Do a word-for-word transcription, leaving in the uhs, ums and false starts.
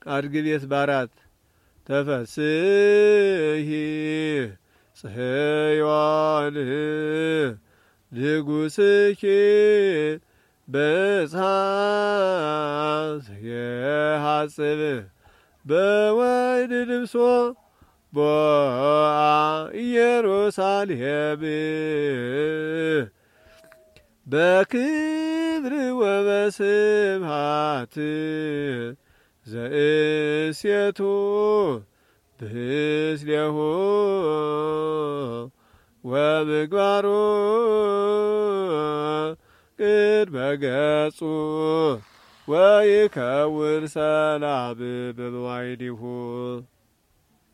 አድግቤት ባራት ተፈስሒ ጽዮን ንጉሥኪ በጽሐ የሐጽብ በወይን ልብሶ ቦአ ኢየሩሳሌም በክብር ወበስብሐት ዘእሴቱ ብስሌሁ ወምግባሩ ቅድመ ገጹ ወይከውን ሰላም በመዋዕሊሁ